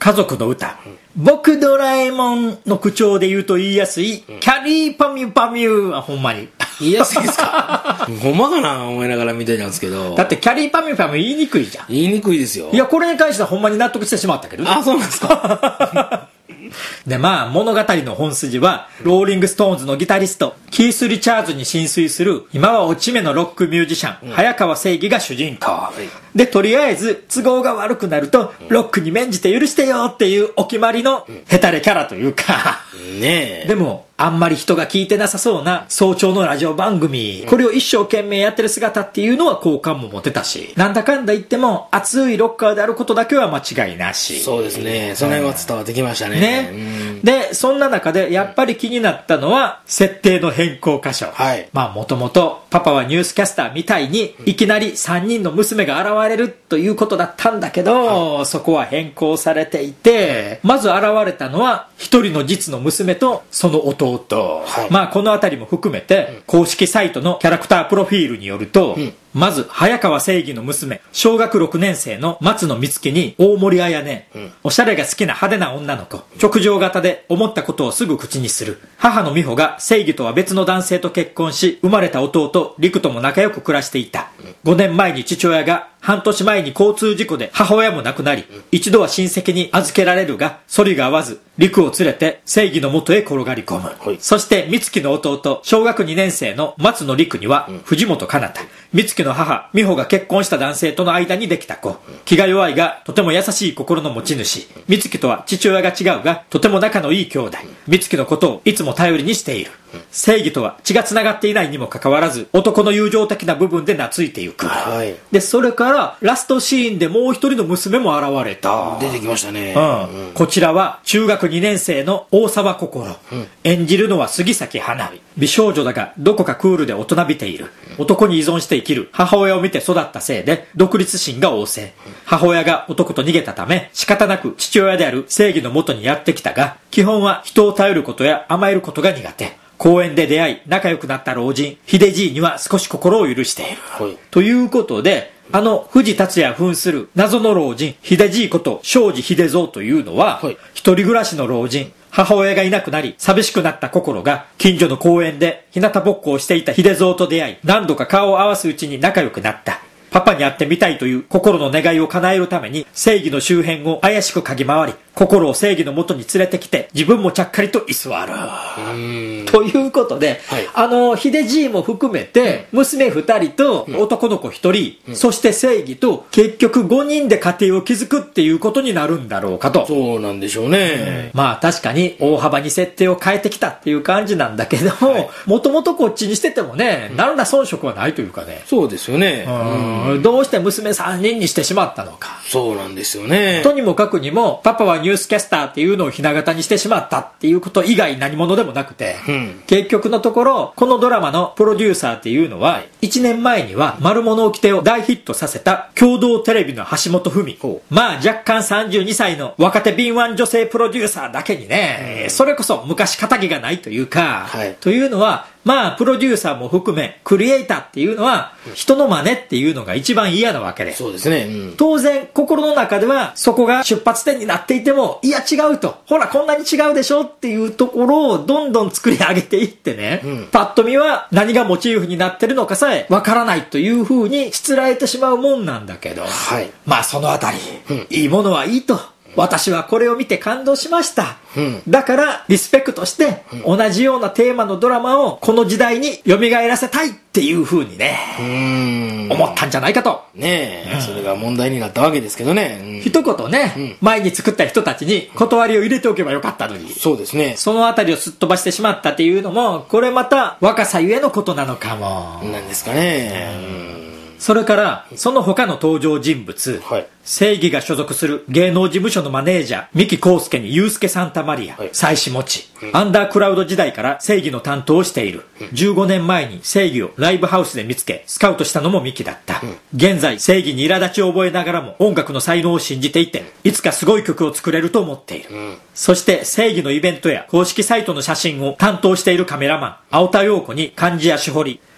家族の歌、僕ドラえもんの口調で言うと言いやすい、キャリーパミュパミュはほんまに言いやすいですかほんまかな思いながら見てたんですけど。 だってキャリーパミュパミュ言いにくいじゃん。 言いにくいですよ。 いや、これに関してはほんまに納得してしまったけどね。 あ、そうなんですかで、まあ、物語の本筋は、ローリングストーンズのギタリスト、キース・リチャーズに心酔する、今は落ち目のロックミュージシャン、早川正義が主人公。で、とりあえず、都合が悪くなると、ロックに免じて許してよっていうお決まりの、ヘタレキャラというか、 ねえ。 でも、あんまり人が聞いてなさそうな早朝のラジオ番組、これを一生懸命やってる姿っていうのは好感も持てたし、なんだかんだ言っても熱いロッカーであることだけは間違いなし。 そうですね。その辺は伝わってきましたね。 ね。で、そんな中でやっぱり気になったのは、設定の変更箇所。 はい。 まあもともとパパはニュースキャスターみたいに、いきなり3人の娘が現れるということだったんだけど、そこは変更されていて、まず現れたのは、一人の実の娘とその弟。 はい、 まあこのあたりも含めて、公式サイトのキャラクタープロフィールによると、まず早川正義の娘、小学6年生の松野美月に大森彩音、おしゃれが好きな派手な女の子、直情型で思ったことをすぐ口にする。母の美穂が正義とは別の男性と結婚し、生まれた弟陸とも仲良く暮らしていた。5年前に父親が、半年前に交通事故で母親も亡くなり、一度は親戚に預けられるが、反りが合わず、陸を連れて正義の元へ転がり込む。 はい、 そして美月の弟、小学2年生の松野陸には、藤本かなた。美月の母、美穂が結婚した男性との間にできた子。気が弱いが、とても優しい心の持ち主。美月とは父親が違うが、とても仲のいい兄弟。美月のことをいつも頼りにしている。正義とは血が繋がっていないにもかかわらず、男の友情的な部分で懐いていく。 はい、 で、それからラストシーンでもう一人の娘も現れた。 出てきましたね。 こちらは中学2年生の大沢心。演じるのは杉咲花。美少女だがどこかクールで大人びている。男に依存して生きる母親を見て育ったせいで独立心が旺盛。母親が男と逃げたため仕方なく父親である正義の元にやってきたが、基本は人を頼ることや甘えることが苦手。公園で出会い仲良くなった老人秀じいには少し心を許している、 はい、 ということで、藤達也扮する謎の老人秀じいこと庄司秀蔵というのは、はい、一人暮らしの老人、母親がいなくなり寂しくなった心が近所の公園で日向ぼっこをしていた秀蔵と出会い、何度か顔を合わすうちに仲良くなった。パパに会ってみたいという心の願いを叶えるために正義の周辺を怪しく嗅ぎ回り、心を正義の元に連れてきて自分もちゃっかりと居座る。ということで、はい、秀じいも含めて娘2人と男の子1人、そして正義と結局5人で家庭を築くっていうことになるんだろうかと。 そうなんでしょうね。 まあ確かに大幅に設定を変えてきたっていう感じなんだけど、もともとこっちにしててもね、何ら遜色はないというかね。 そうですよね。 どうして娘3人にしてしまったのか。 そうなんですよね。 とにもかくにもパパはニュースキャスターっていうのをひな形にしてしまったっていうこと以外何者でもなくて、結局のところこのドラマのプロデューサーっていうのは1年前には丸物置手を大ヒットさせた共同テレビの橋本文、まあ若干32歳の若手敏腕女性プロデューサーだけにね、それこそ昔仇がないというか、というのはまあプロデューサーも含めクリエイターっていうのは人の真似っていうのが一番嫌なわけで、 そうですね、 当然心の中ではそこが出発点になっていても、いや違うと、ほらこんなに違うでしょっていうところをどんどん作り上げていってね、パッと見は何がモチーフになってるのかさえわからないという風にしつらえてしまうもんなんだけど、まあそのあたり、いいものはいいと私はこれを見て感動しました、だからリスペクトして同じようなテーマのドラマをこの時代に蘇らせたいっていう風にね、思ったんじゃないかとねえ、それが問題になったわけですけどね、 一言ね、前に作った人たちに断りを入れておけばよかったのに、 そうですね、 そのあたりをすっ飛ばしてしまったっていうのもこれまた若さゆえのことなのかもなんですかね。 それからその他の登場人物、正義が所属する芸能事務所のマネージャー三木康介にユースケ・サンタマリア、妻子持ち、アンダークラウド時代から正義の担当をしている、15年前に正義をライブハウスで見つけスカウトしたのも三木だった、現在正義に苛立ちを覚えながらも音楽の才能を信じていて、いつかすごい曲を作れると思っている、そして正義のイベントや公式サイトの写真を担当しているカメラマン青田陽子に漢字や手彫り、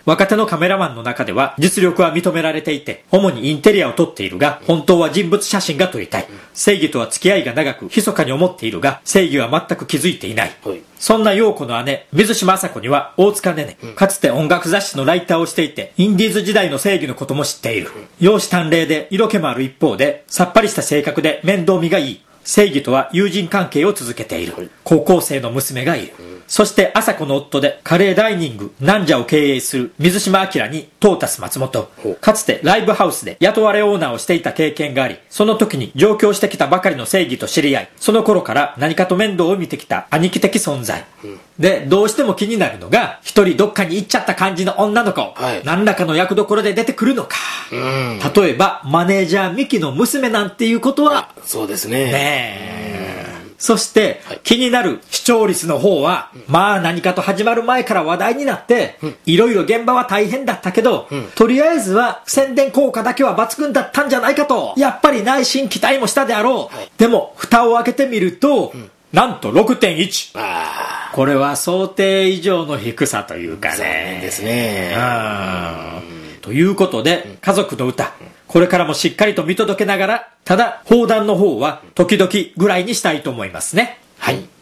若手のカメラマンの中では実力は認められていて、主にインテリアを撮っているが、本当は人物写真が撮りたい。正義とは付き合いが長く、密かに思っているが、正義は全く気づいていない。そんな陽子の姉、水島麻子には大塚ねね、かつて音楽雑誌のライターをしていて、インディーズ時代の正義のことも知っている。容姿端麗で色気もある一方で、さっぱりした性格で面倒見がいい。正義とは友人関係を続けている。高校生の娘がいる。そして麻子の夫でカレーダイニングなんじゃを経営する水島明にトータス松本。かつてライブハウスで雇われオーナーをしていた経験があり、その時に上京してきたばかりの正義と知り合い、その頃から何かと面倒を見てきた兄貴的存在。で、どうしても気になるのが、一人どっかに行っちゃった感じの女の子。何らかの役どころで出てくるのか。例えば、マネージャーミキの娘なんていうことは。 そうですね。 そして、気になる視聴率の方は、まあ何かと始まる前から話題になって、いろいろ現場は大変だったけど、とりあえずは宣伝効果だけは抜群だったんじゃないかと、やっぱり内心期待もしたであろう。でも、蓋を開けてみると、なんと 6.1。これは想定以上の低さというかね。 残念ですね。 ということで、家族の歌。これからもしっかりと見届けながら、ただ、放談の方は時々ぐらいにしたいと思いますね。はい。